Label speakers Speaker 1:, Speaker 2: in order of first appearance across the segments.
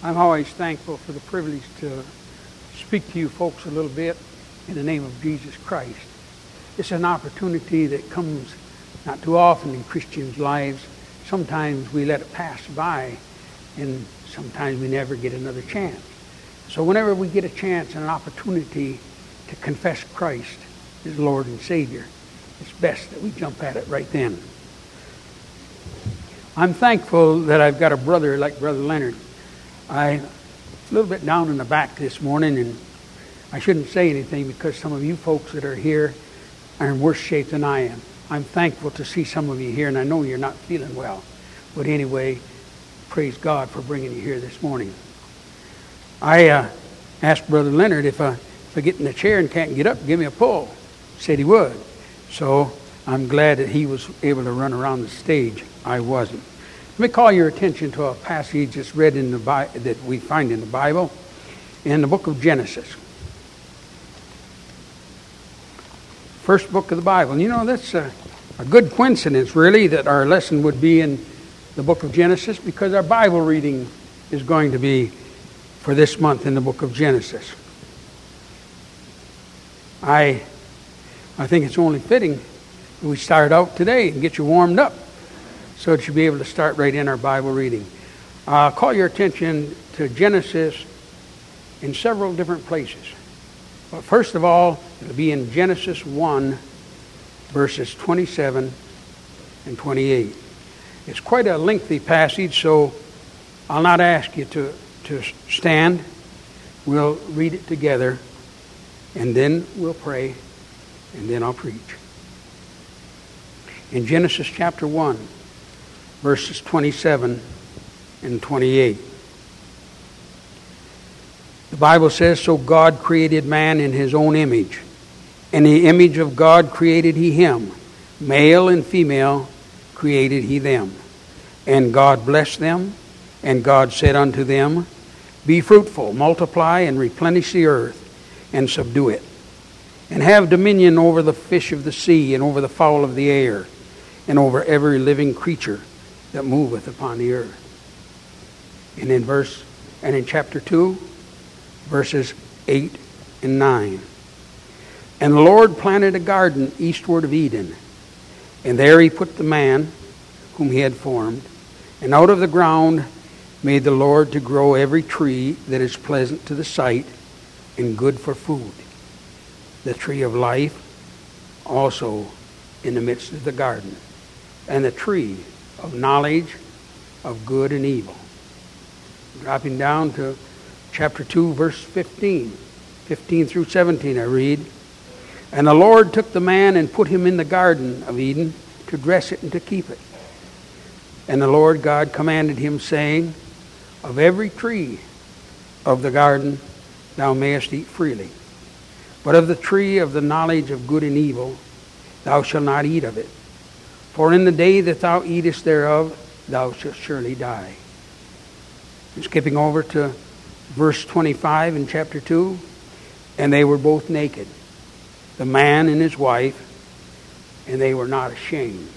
Speaker 1: I'm always thankful for the privilege to speak to you folks a little bit in the name of Jesus Christ. It's an opportunity that comes not too often in Christians' lives. Sometimes we let it pass by, and sometimes we never get another chance. So whenever we get a chance and an opportunity to confess Christ as Lord and Savior, it's best that we jump at it right then. I'm thankful that I've got a brother like Brother Leonard. I'm a little bit down in the back this morning, and I shouldn't say anything because some of you folks that are here are in worse shape than I am. I'm thankful to see some of you here, and I know you're not feeling well. But anyway, praise God for bringing you here this morning. I asked Brother Leonard if I get in the chair and can't get up, give me a pull. Said he would. So I'm glad that he was able to run around the stage. I wasn't. Let me call your attention to a passage that's read in the that we find in the Bible, in the book of Genesis. First book of the Bible. And you know, that's a good coincidence, really, that our lesson would be in the book of Genesis, because our Bible reading is going to be for this month in the book of Genesis. I think it's only fitting that we start out today and get you warmed up so that you'll be able to start right in our Bible reading. I'll call your attention to Genesis in several different places. But first of all, it'll be in Genesis 1, verses 27 and 28. It's quite a lengthy passage, so I'll not ask you to stand. We'll read it together, and then we'll pray, and then I'll preach. In Genesis chapter 1, verses 27 and 28. The Bible says, "So God created man in his own image. In the image of God created he him. Male and female created he them. And God blessed them. And God said unto them, Be fruitful, multiply, and replenish the earth, and subdue it. And have dominion over the fish of the sea, and over the fowl of the air, and over every living creature that moveth upon the earth." And in chapter 2, verses 8 and 9. "And the Lord planted a garden eastward of Eden, and there he put the man whom he had formed. And out of the ground made the Lord to grow every tree that is pleasant to the sight and good for food. The tree of life also in the midst of the garden, and the tree of knowledge of good and evil." Dropping down to chapter 2, verse 15 through 17, I read, "And the Lord took the man and put him in the garden of Eden to dress it and to keep it. And the Lord God commanded him, saying, Of every tree of the garden thou mayest eat freely, but of the tree of the knowledge of good and evil thou shalt not eat of it. For in the day that thou eatest thereof thou shalt surely die." And skipping over to verse 25 in chapter 2, "And they were both naked, the man and his wife, and they were not ashamed."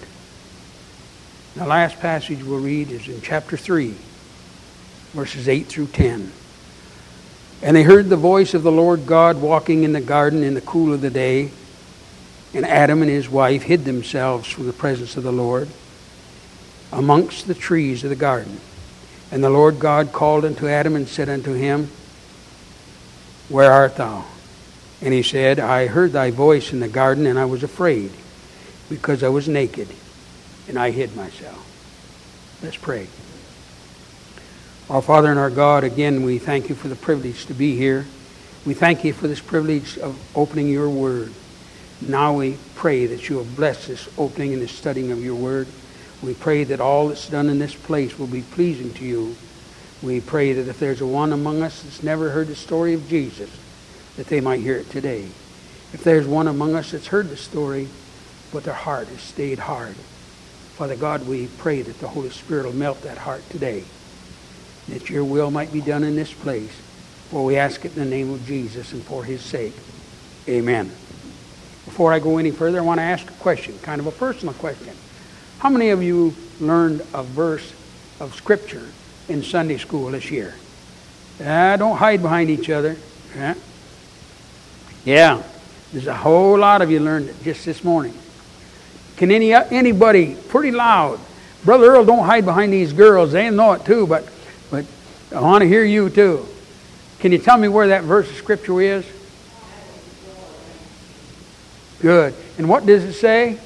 Speaker 1: The last passage we'll read is in chapter 3, verses 8 through 10. "And they heard the voice of the Lord God walking in the garden in the cool of the day, and Adam and his wife hid themselves from the presence of the Lord amongst the trees of the garden. And the Lord God called unto Adam and said unto him, Where art thou? And he said, I heard thy voice in the garden, and I was afraid, because I was naked, and I hid myself." Let's pray. Our Father and our God, again, we thank you for the privilege to be here. We thank you for this privilege of opening your word. Now we pray that you will bless this opening and this studying of your word. We pray that all that's done in this place will be pleasing to you. We pray that if there's a one among us that's never heard the story of Jesus, that they might hear it today. If there's one among us that's heard the story, but their heart has stayed hard, Father God, we pray that the Holy Spirit will melt that heart today, that your will might be done in this place. For we ask it in the name of Jesus and for his sake. Amen. Before I go any further, I want to ask a question, kind of a personal question. How many of you learned a verse of Scripture in Sunday school this year? Don't hide behind each other. Yeah. There's a whole lot of you learned it just this morning. Can anybody, pretty loud, Brother Earl, don't hide behind these girls. They know it too, but I want to hear you too. Can you tell me where that verse of Scripture is? Good. And what does it say?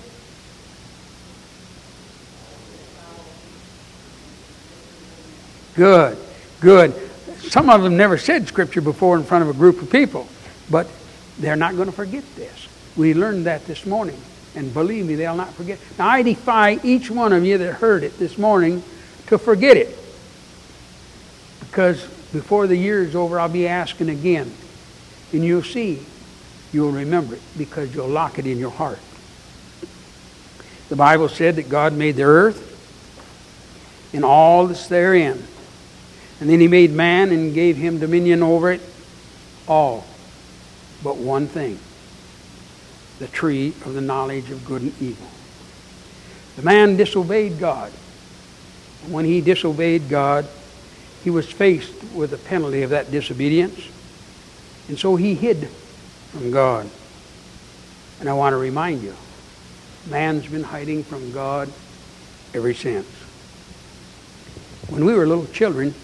Speaker 1: Good. Good. Some of them never said Scripture before in front of a group of people, but they're not going to forget this. We learned that this morning, and believe me, they'll not forget. Now, I defy each one of you that heard it this morning to forget it, because before the year is over, I'll be asking again, and you'll see, you'll remember it, because you'll lock it in your heart. The Bible said that God made the earth and all that's therein. And then He made man and gave him dominion over it all. But one thing, the tree of the knowledge of good and evil. The man disobeyed God. And when he disobeyed God, he was faced with the penalty of that disobedience. And so he hid from God. And I want to remind you, man's been hiding from God ever since. When we were little children,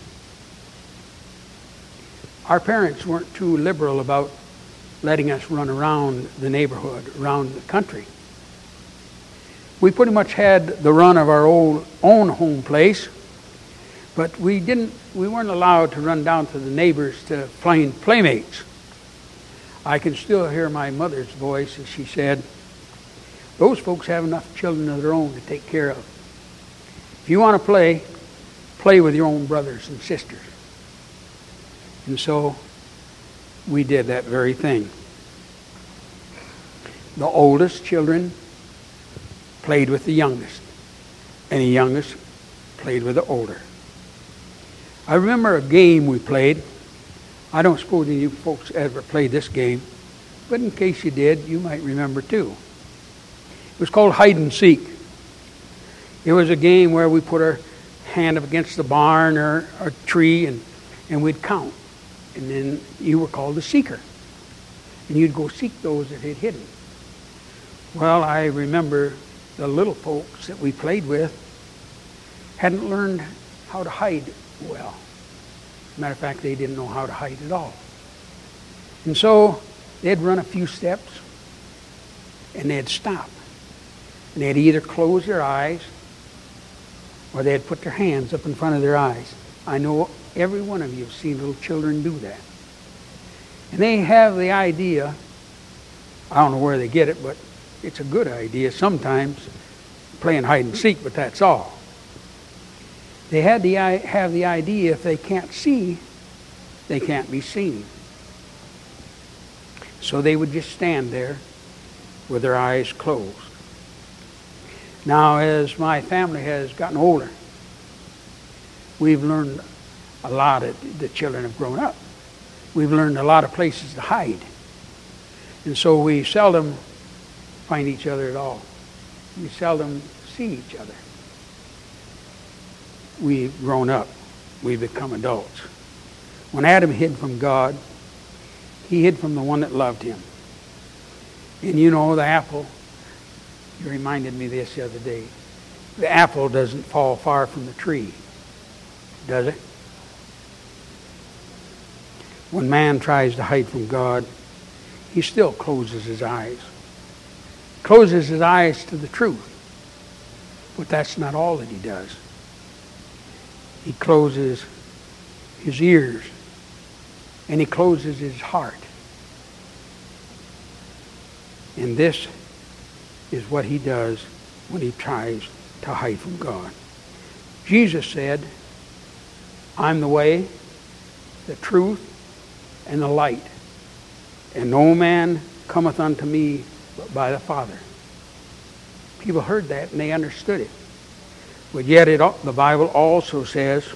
Speaker 1: our parents weren't too liberal about letting us run around the neighborhood, around the country. We pretty much had the run of our own home place, but we weren't allowed to run down to the neighbors to find playmates. I can still hear my mother's voice as she said, those folks have enough children of their own to take care of. If you want to play with your own brothers and sisters. And so we did that very thing. The oldest children played with the youngest, and the youngest played with the older. I remember a game we played. I don't suppose any of you folks ever played this game, but in case you did, you might remember too. It was called hide and seek. It was a game where we put our hand up against the barn or a tree and we'd count. And then you were called the seeker. And you'd go seek those that had hidden. Well, I remember the little folks that we played with hadn't learned how to hide well. Matter of fact, they didn't know how to hide at all. And so they'd run a few steps and they'd stop. And they'd either close their eyes or they'd put their hands up in front of their eyes. I know every one of you have seen little children do that. And they have the idea, I don't know where they get it, but it's a good idea sometimes, playing hide and seek, but that's all. They have the idea if they can't see, they can't be seen. So they would just stand there with their eyes closed. Now, as my family has gotten older, we've learned a lot of the children have grown up. We've learned a lot of places to hide. And so we seldom find each other at all. We seldom see each other. We've grown up. We've become adults. When Adam hid from God, he hid from the one that loved him. And you know, the apple, you reminded me this the other day, the apple doesn't fall far from the tree, does it? When man tries to hide from God, he still closes his eyes. Closes his eyes to the truth. But that's not all that he does. He closes his ears and he closes his heart. And this is what he does when he tries to hide from God. Jesus said, I'm the way, the truth, and the light. And no man cometh unto me but by the Father. People heard that and they understood it. But yet the Bible also says,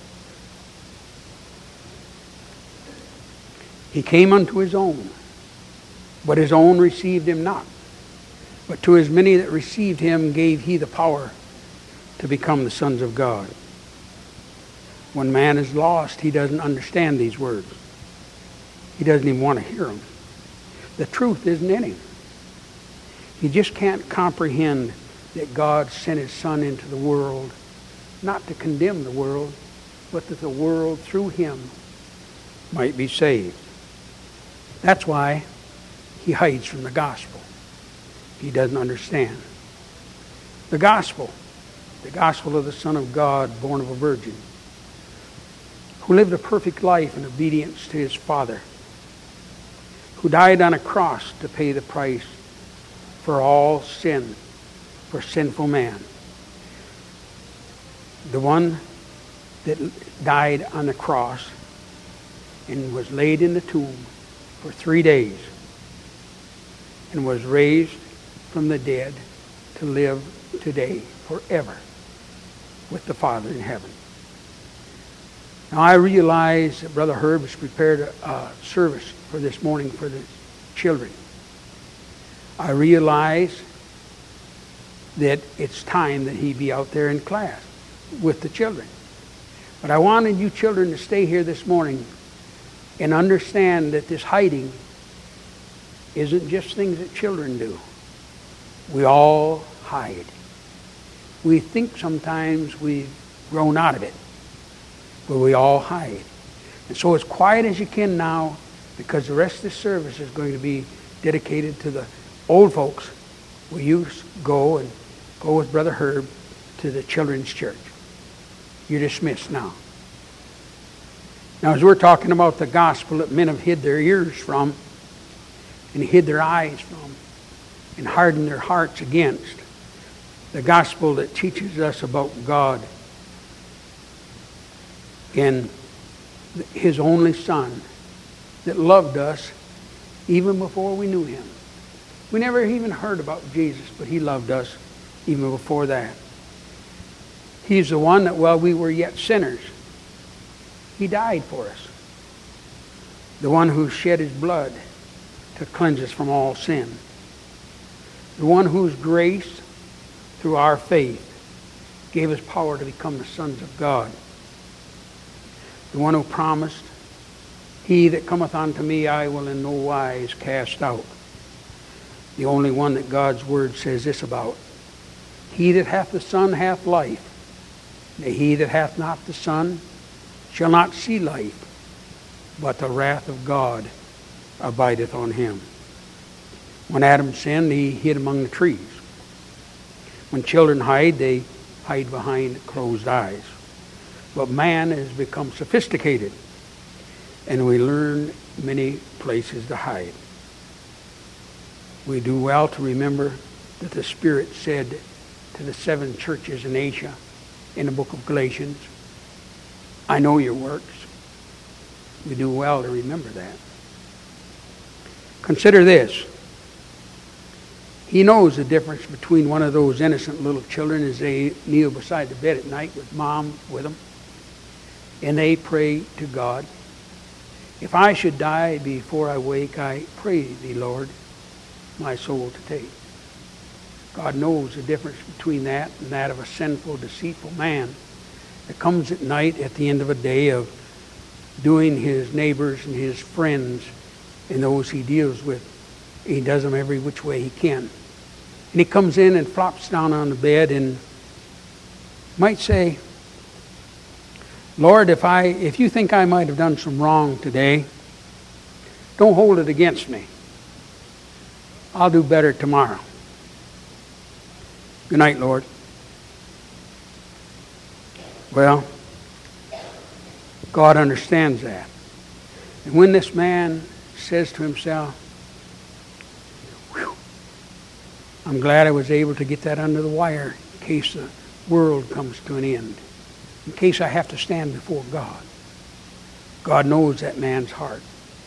Speaker 1: he came unto his own, but his own received him not. But to as many that received him gave he the power to become the sons of God. When man is lost, he doesn't understand these words. He doesn't even want to hear them. The truth isn't in him. He just can't comprehend that God sent his Son into the world, not to condemn the world, but that the world through him might be saved. That's why he hides from the gospel. He doesn't understand. The gospel of the Son of God, born of a virgin, who lived a perfect life in obedience to his Father, who died on a cross to pay the price for all sin, for sinful man. The one that died on the cross and was laid in the tomb for 3 days and was raised from the dead to live today forever with the Father in heaven. Now I realize that Brother Herb has prepared a service for this morning for the children. I realize that it's time that he be out there in class with the children. But I wanted you children to stay here this morning and understand that this hiding isn't just things that children do. We all hide. We think sometimes we've grown out of it, but we all hide. And so as quiet as you can now, because the rest of this service is going to be dedicated to the old folks, will you go with Brother Herb to the children's church? You're dismissed now. Now, as we're talking about the gospel that men have hid their ears from and hid their eyes from and hardened their hearts against, the gospel that teaches us about God in his only Son that loved us even before we knew him. We never even heard about Jesus, but he loved us even before that. He's the one that while we were yet sinners, he died for us. The one who shed his blood to cleanse us from all sin. The one whose grace, through our faith, gave us power to become the sons of God. The one who promised, he that cometh unto me I will in no wise cast out. The only one that God's word says this about. He that hath the Son hath life. And he that hath not the Son shall not see life, but the wrath of God abideth on him. When Adam sinned, he hid among the trees. When children hide, they hide behind closed eyes. But man has become sophisticated, and we learn many places to hide. We do well to remember that the Spirit said to the 7 churches in Asia in the book of Galatians, I know your works. We do well to remember that. Consider this. He knows the difference between one of those innocent little children as they kneel beside the bed at night with mom with them, and they pray to God. If I should die before I wake, I pray thee, Lord, my soul to take. God knows the difference between that and that of a sinful, deceitful man that comes at night at the end of a day of doing his neighbors and his friends and those he deals with. He does them every which way he can. And he comes in and flops down on the bed and might say, Lord, if you think I might have done some wrong today, don't hold it against me. I'll do better tomorrow. Good night, Lord. Well, God understands that. And when this man says to himself, I'm glad I was able to get that under the wire in case the world comes to an end, in case I have to stand before God. God knows that man's heart.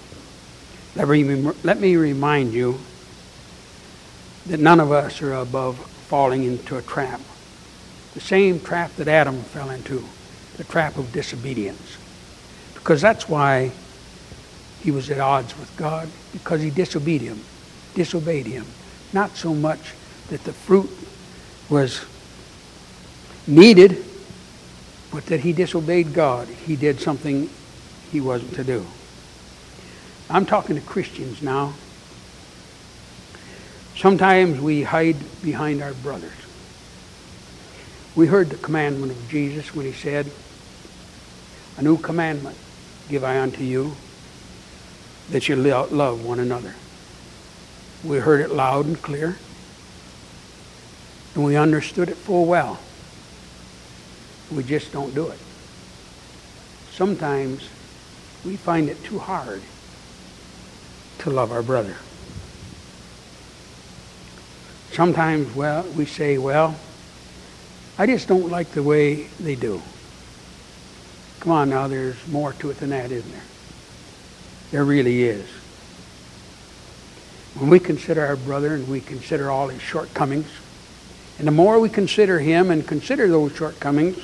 Speaker 1: Let me remind you that none of us are above falling into a trap. The same trap that Adam fell into, the trap of disobedience. Because that's why he was at odds with God, because he disobeyed him. Not so much that the fruit was needed, but that he disobeyed God. He did something he wasn't to do. I'm talking to Christians now. Sometimes we hide behind our brothers. We heard the commandment of Jesus when he said, "A new commandment give I unto you, that you love one another." We heard it loud and clear, and we understood it full well. We just don't do it. Sometimes we find it too hard to love our brother. Sometimes, we say, I just don't like the way they do. Come on now, there's more to it than that, isn't there? There really is. When we consider our brother and we consider all his shortcomings, and the more we consider him and consider those shortcomings,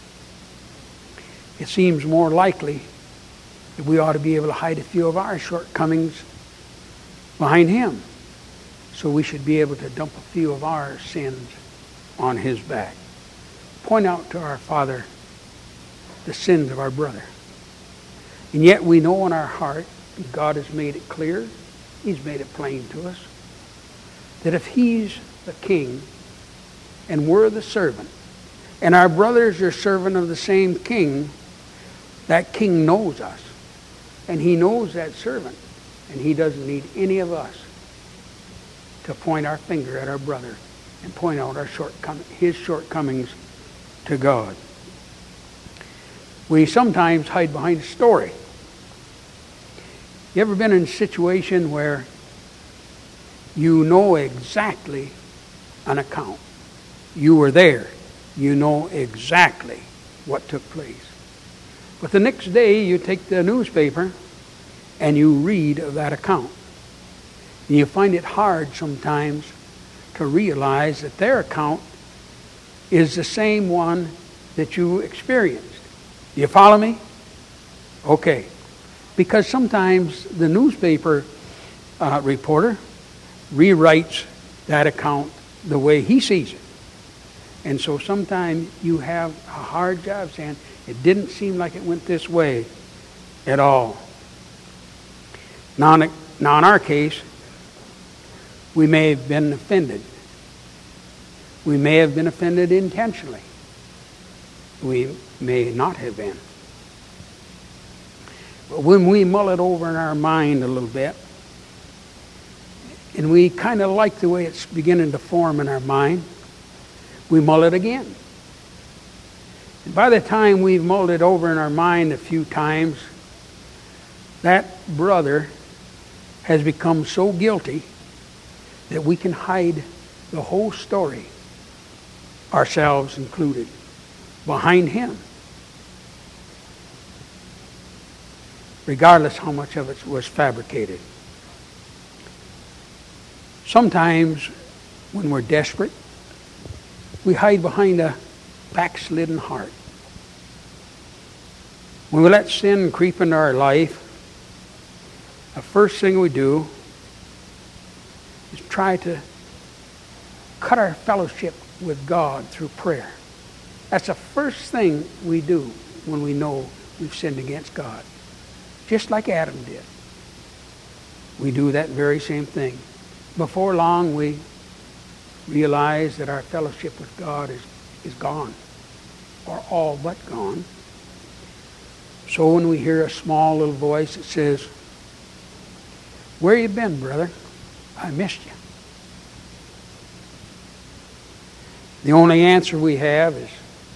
Speaker 1: it seems more likely that we ought to be able to hide a few of our shortcomings behind him. So we should be able to dump a few of our sins on his back. Point out to our Father the sins of our brother. And yet we know in our heart, God has made it clear, he's made it plain to us, that if he's the king and we're the servant, and our brothers are servant of the same king, that king knows us. And he knows that servant. And he doesn't need any of us to point our finger at our brother and point out his shortcomings to God. We sometimes hide behind a story. You ever been in a situation where you know exactly an account? You were there. You know exactly what took place. But the next day you take the newspaper and you read of that account. And you find it hard sometimes to realize that their account is the same one that you experienced. Do you follow me? Okay. Because sometimes the newspaper reporter rewrites that account the way he sees it. And so sometimes you have a hard job saying, it didn't seem like it went this way at all. Now in our case, we may have been offended. We may have been offended intentionally. We may not have been. But when we mull it over in our mind a little bit, and we kind of like the way it's beginning to form in our mind, we mull it again. And by the time we've mulled it over in our mind a few times, that brother has become so guilty that we can hide the whole story, ourselves included, behind him, regardless how much of it was fabricated. Sometimes when we're desperate, we hide behind a backslidden heart. When we let sin creep into our life, the first thing we do is try to cut our fellowship with God through prayer. That's the first thing we do when we know we've sinned against God. Just like Adam did. We do that very same thing. Before long, we realize that our fellowship with God is gone, or all but gone. So when we hear a small little voice that says, "Where you been, brother? I missed you." The only answer we have is,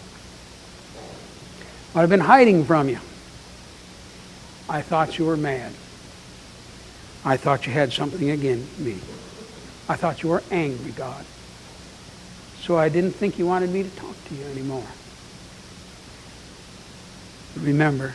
Speaker 1: "Well, I've been hiding from you. I thought you were mad. I thought you had something against me. I thought you were angry, God. So I didn't think you wanted me to talk to you anymore." Remember,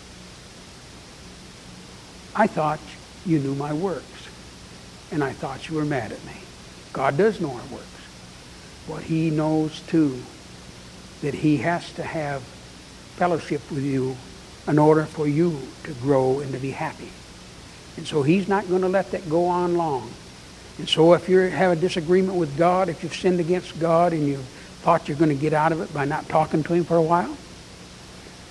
Speaker 1: I thought you knew my works, and I thought you were mad at me. God does know our works. But he knows, too, that he has to have fellowship with you in order for you to grow and to be happy. And so he's not going to let that go on long. And so if you have a disagreement with God, if you've sinned against God and you thought you're going to get out of it by not talking to him for a while,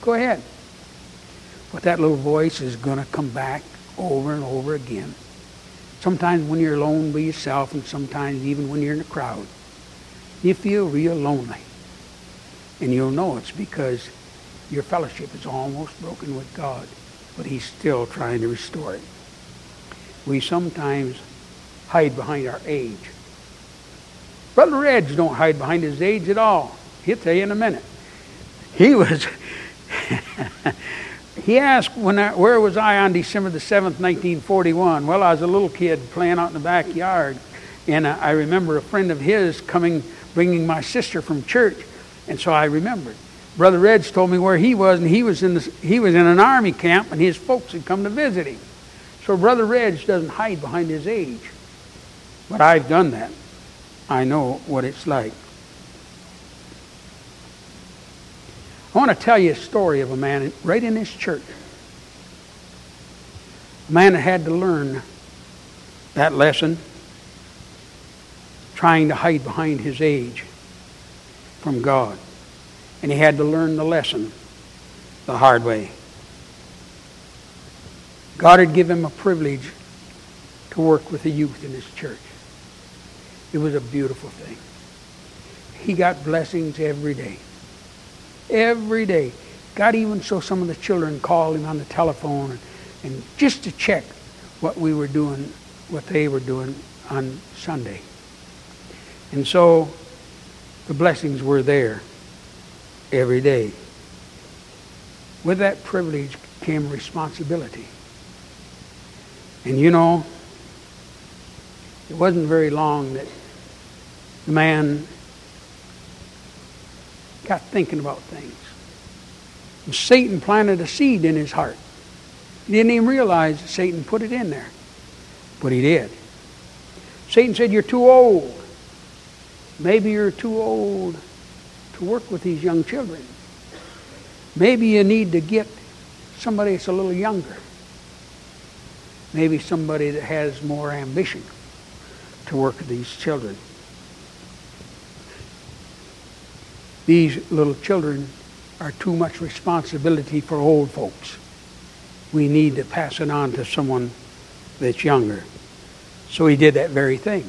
Speaker 1: Go ahead. But that little voice is going to come back over and over again. Sometimes when you're alone by yourself, and sometimes even when you're in a crowd, you feel real lonely. And you'll know it's because your fellowship is almost broken with God, but He's still trying to restore it. We sometimes hide behind our age. Brother Reg don't hide behind his age at all. He'll tell you in a minute. He was... He asked, where was I on December the 7th, 1941? Well, I was a little kid playing out in the backyard. And I remember a friend of his bringing my sister from church. And so I remembered. Brother Reg told me where he was, and he was in an army camp, and his folks had come to visit him. So Brother Reg doesn't hide behind his age. But I've done that. I know what it's like. I want to tell you a story of a man right in this church. A man that had to learn that lesson, trying to hide behind his age from God. And he had to learn the lesson the hard way. God had given him a privilege to work with the youth in his church. It was a beautiful thing. He got blessings every day. Every day. God even so some of the children called him on the telephone and just to check what we were doing, what they were doing on Sunday. And so the blessings were there every day. With that privilege came responsibility. And you know, it wasn't very long that the man got thinking about things. And Satan planted a seed in his heart. He didn't even realize that Satan put it in there. But he did. Satan said, you're too old. Maybe you're too old to work with these young children. Maybe you need to get somebody that's a little younger. Maybe somebody that has more ambition to work with these children. These little children are too much responsibility for old folks. We need to pass it on to someone that's younger. So he did that very thing.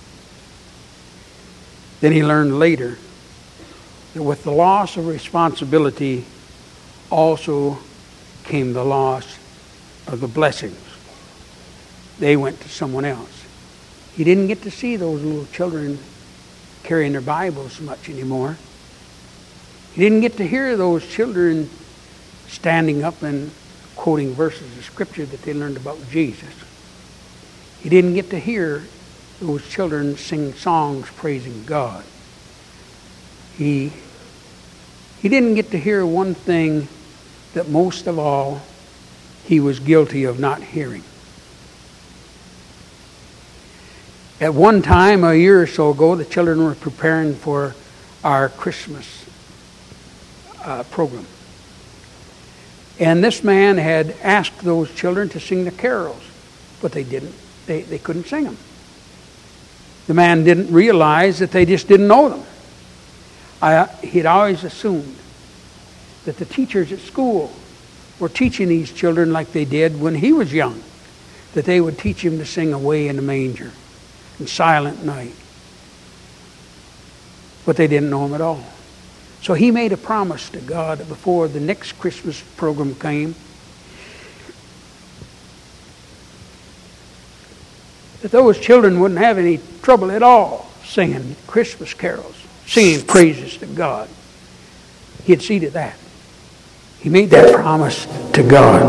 Speaker 1: Then he learned later that with the loss of responsibility also came the loss of the blessings. They went to someone else. He didn't get to see those little children carrying their Bibles much anymore. He didn't get to hear those children standing up and quoting verses of Scripture that they learned about Jesus. He didn't get to hear those children sing songs praising God. He didn't get to hear one thing that most of all he was guilty of not hearing. At one time, a year or so ago, the children were preparing for our Christmas program. And this man had asked those children to sing the carols, but they didn't. They couldn't sing them. The man didn't realize that they just didn't know them. He'd always assumed that the teachers at school were teaching these children like they did when he was young, that they would teach him to sing Away in the Manger and Silent Night. But they didn't know him at all. So he made a promise to God that before the next Christmas program came, that those children wouldn't have any trouble at all singing Christmas carols, singing praises to God. He had seen to that. He made that promise to God.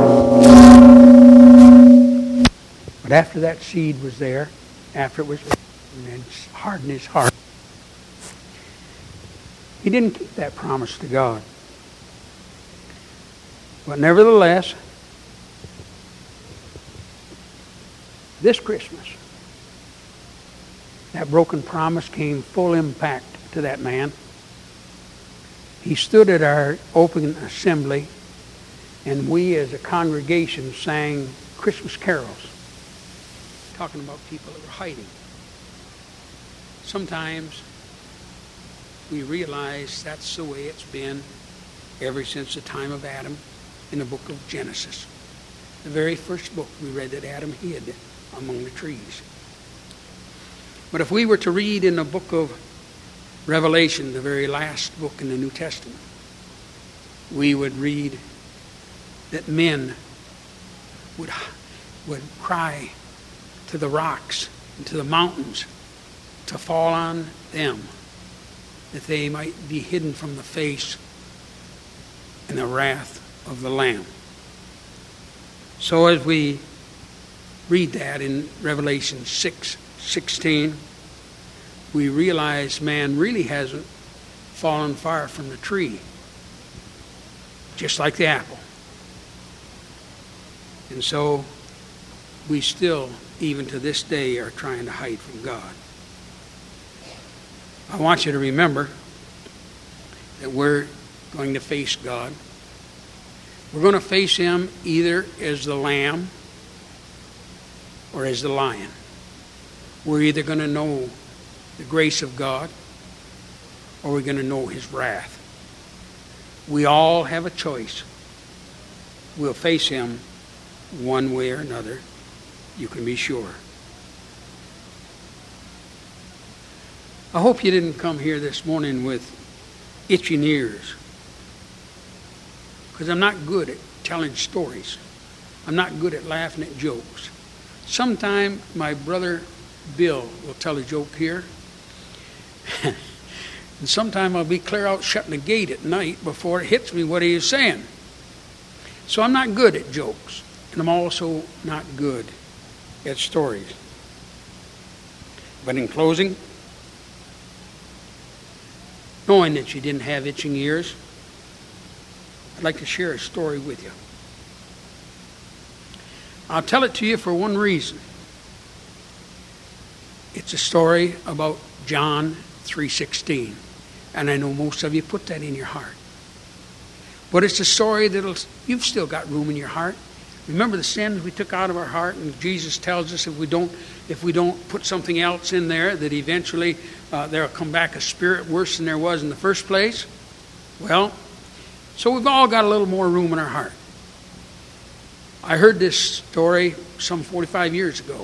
Speaker 1: But after that seed was there, after it was and hardened his heart, he didn't keep that promise to God. But nevertheless, this Christmas, that broken promise came full impact to that man. He stood at our open assembly, and we as a congregation sang Christmas carols, talking about people that were hiding. Sometimes we realize that's the way it's been ever since the time of Adam in the book of Genesis. The very first book we read that Adam hid among the trees. But if we were to read in the book of Revelation, the very last book in the New Testament, we would read that men would cry to the rocks and to the mountains to fall on them, that they might be hidden from the face and the wrath of the Lamb. So as we read that in Revelation 6:16, we realize man really hasn't fallen far from the tree, just like the apple. And so we still, even to this day, are trying to hide from God. I want you to remember that we're going to face God. We're going to face Him either as the lamb or as the lion. We're either going to know the grace of God or we're going to know His wrath. We all have a choice. We'll face Him one way or another, you can be sure. I hope you didn't come here this morning with itching ears, because I'm not good at telling stories. I'm not good at laughing at jokes. Sometime my brother Bill will tell a joke here, and sometime I'll be clear out shutting the gate at night before it hits me what he is saying. So I'm not good at jokes, and I'm also not good at stories. But in closing, knowing that you didn't have itching ears, I'd like to share a story with you. I'll tell it to you for one reason. It's a story about John 3:16. And I know most of you put that in your heart. But it's a story you've still got room in your heart. Remember the sins we took out of our heart, and Jesus tells us if we don't put something else in there, that eventually there'll come back a spirit worse than there was in the first place. Well, so we've all got a little more room in our heart. I heard this story some 45 years ago.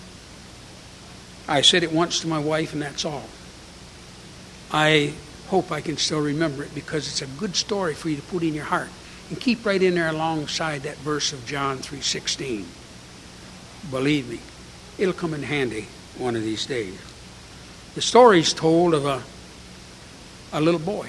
Speaker 1: I said it once to my wife, and that's all. I hope I can still remember it, because it's a good story for you to put in your heart. And keep right in there alongside that verse of John 3:16. Believe me, it'll come in handy one of these days. The story's told of a little boy.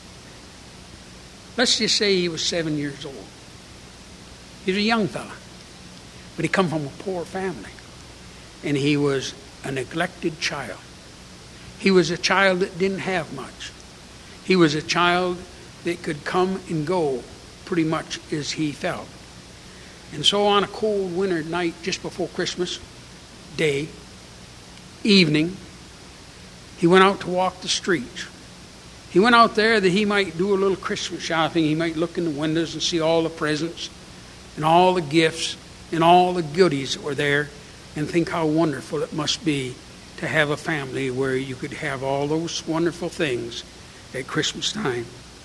Speaker 1: Let's just say he was 7 years old. He was a young fella, but he come from a poor family. And he was a neglected child. He was a child that didn't have much. He was a child that could come and go pretty much as he felt. And so on a cold winter night just before Christmas Day evening, he went out to walk the streets. He went out there that he might do a little Christmas shopping. He might look in the windows and see all the presents and all the gifts and all the goodies that were there, and think how wonderful it must be to have a family where you could have all those wonderful things at Christmas time.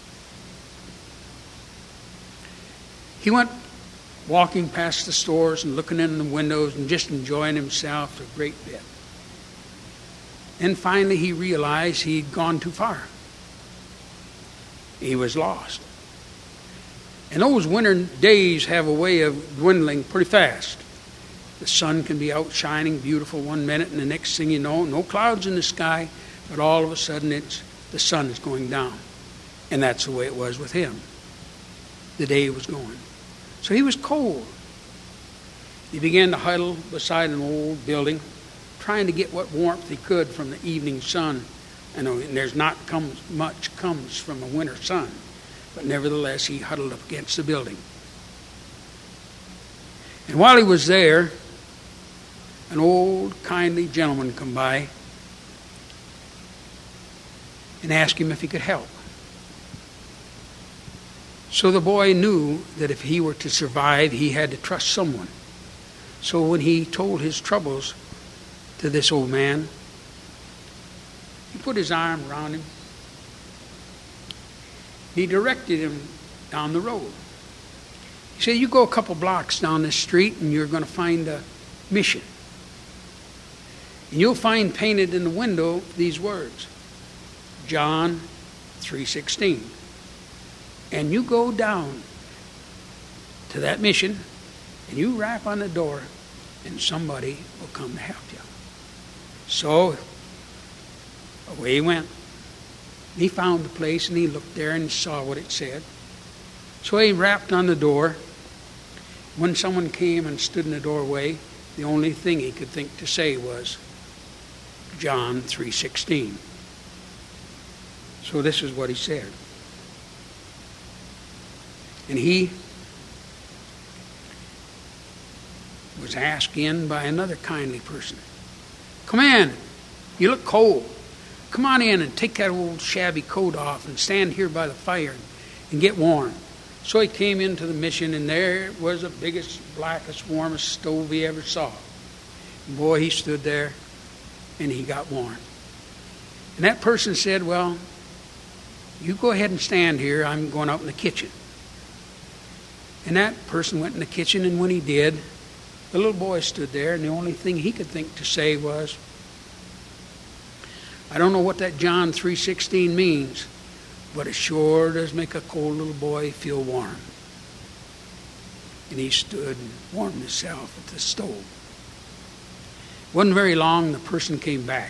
Speaker 1: He went walking past the stores and looking in the windows and just enjoying himself a great bit. Then finally he realized he'd gone too far. He was lost. And those winter days have a way of dwindling pretty fast. The sun can be out shining beautiful one minute, and the next thing you know, no clouds in the sky, but all of a sudden the sun is going down. And that's the way it was with him. The day was going. So he was cold. He began to huddle beside an old building, trying to get what warmth he could from the evening sun. And there's not much comes from a winter sun, but nevertheless he huddled up against the building. And while he was there, an old kindly gentleman come by and asked him if he could help. So the boy knew that if he were to survive, he had to trust someone. So when he told his troubles to this old man, he put his arm around him. He directed him down the road. He said, you go a couple blocks down this street and you're going to find a mission. And you'll find painted in the window these words, John 3:16. And you go down to that mission and you rap on the door and somebody will come to help you. So away he went. He found the place and he looked there and saw what it said. So he rapped on the door. When someone came and stood in the doorway, the only thing he could think to say was John 3:16. So this is what he said. And he was asked in by another kindly person. Come in. You look cold. Come on in and take that old shabby coat off and stand here by the fire and get warm. So he came into the mission, and there was the biggest, blackest, warmest stove he ever saw. And boy, he stood there and he got warm. And that person said, well, you go ahead and stand here. I'm going out in the kitchen. And that person went in the kitchen, and when he did, the little boy stood there, and the only thing he could think to say was, I don't know what that John 3:16 means, but it sure does make a cold little boy feel warm. And he stood and warmed himself at the stove. Wasn't very long, the person came back.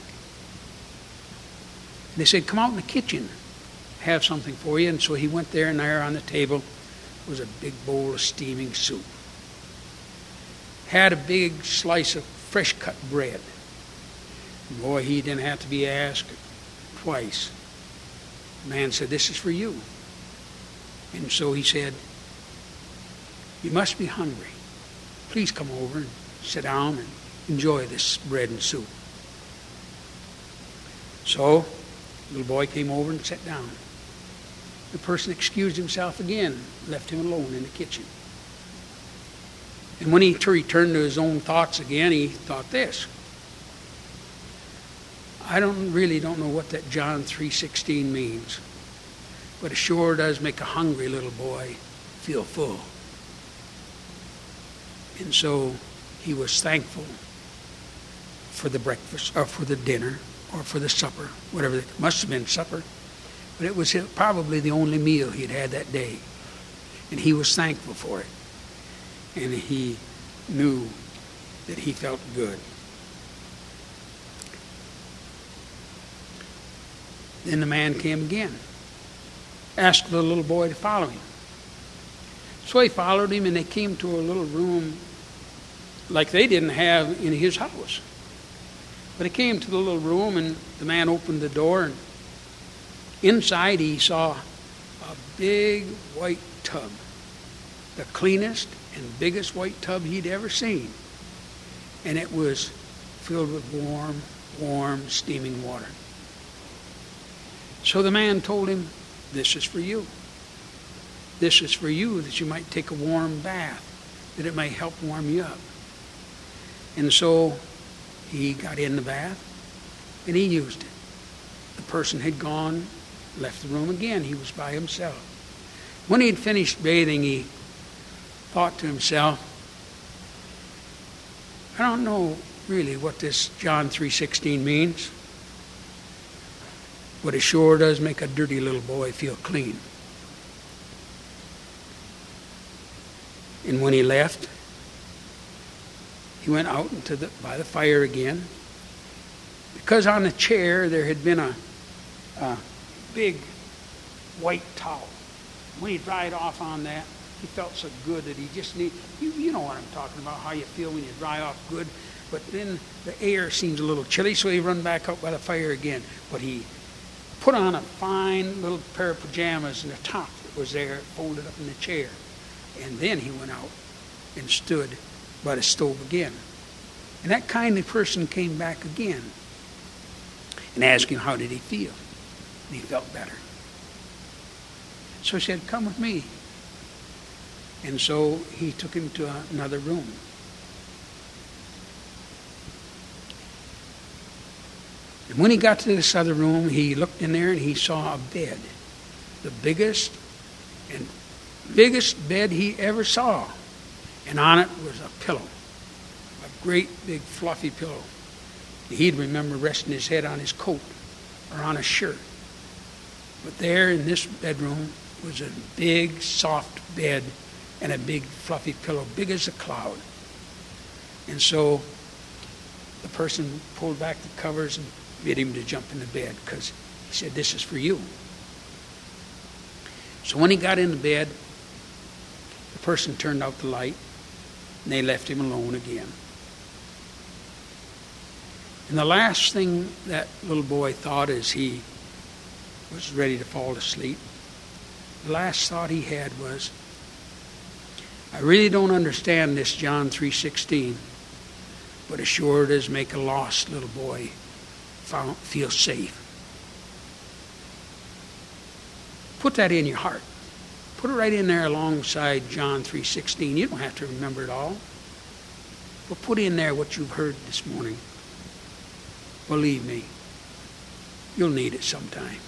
Speaker 1: They said, come out in the kitchen, have something for you. And so he went there, and there on the table was a big bowl of steaming soup. Had a big slice of fresh cut bread. Boy, he didn't have to be asked twice. The man said, this is for you. And so he said, you must be hungry. Please come over and sit down and enjoy this bread and soup. So the little boy came over and sat down. The person excused himself again, left him alone in the kitchen. And when he returned to his own thoughts again, he thought this. I really don't know what that John 3:16 means, but it sure does make a hungry little boy feel full. And so he was thankful for the breakfast, or for the dinner, or for the supper, whatever. It must have been supper, but it was probably the only meal he'd had that day. And he was thankful for it. And he knew that he felt good. Then the man came again, asked the little boy to follow him. So he followed him, and they came to a little room like they didn't have in his house. But he came to the little room, and the man opened the door, and inside he saw a big white tub, the cleanest and biggest white tub he'd ever seen. And it was filled with warm, steaming water. So the man told him, this is for you. This is for you, that you might take a warm bath, that it may help warm you up. And so he got in the bath, and he used it. The person had gone, left the room again. He was by himself. When he had finished bathing, he thought to himself, I don't know really what this John 3:16 means, but it sure does make a dirty little boy feel clean. And when he left, he went out by the fire again, because on the chair there had been a big white towel. When he dried off on that, he felt so good that he just you know what I'm talking about, how you feel when you dry off good, but then the air seems a little chilly, so he run back out by the fire again. But he put on a fine little pair of pajamas and a top that was there folded up in the chair. And then he went out and stood by the stove again. And that kindly person came back again and asked him how did he feel. And he felt better. So he said, come with me. And so he took him to another room. And when he got to this other room, he looked in there and he saw a bed, the biggest and biggest bed he ever saw. And on it was a pillow, a great big fluffy pillow. He'd remember resting his head on his coat or on a shirt. But there in this bedroom was a big soft bed and a big fluffy pillow, big as a cloud. And so the person pulled back the covers and bid him to jump in the bed because he said, "This is for you." So when he got in the bed, the person turned out the light and they left him alone again. And the last thing that little boy thought as he was ready to fall asleep, the last thought he had was, "I really don't understand this John 3:16, but as sure it is make a lost little boy feel safe." Put that in your heart. Put it right in there alongside John 3:16. You don't have to remember it all. But put in there what you've heard this morning. Believe me, you'll need it sometime.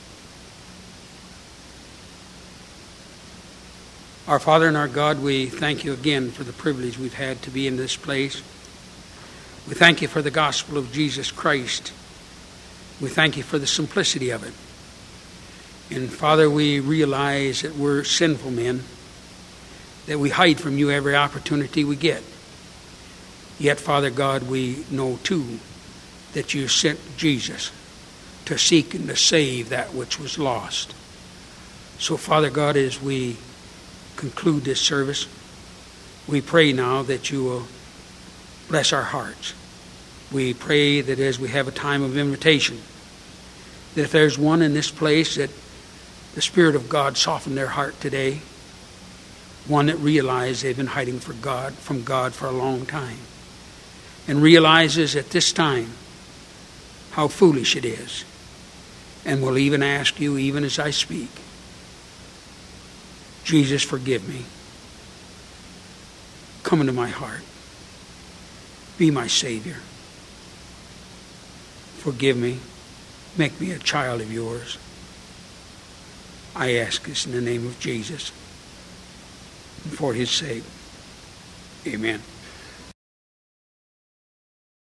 Speaker 1: Our Father and our God, we thank you again for the privilege we've had to be in this place. We thank you for the gospel of Jesus Christ. We thank you for the simplicity of it. And Father, we realize that we're sinful men, that we hide from you every opportunity we get. Yet, Father God, we know too that you sent Jesus to seek and to save that which was lost. So, Father God, as we conclude this service, we pray now that you will bless our hearts. We pray that as we have a time of invitation, that if there's one in this place that the Spirit of God softened their heart today, one that realized they've been hiding from God for a long time, and realizes at this time how foolish it is, and will even ask you, even as I speak, "Jesus, forgive me. Come into my heart. Be my Savior. Forgive me. Make me a child of yours." I ask this in the name of Jesus and for his sake. Amen.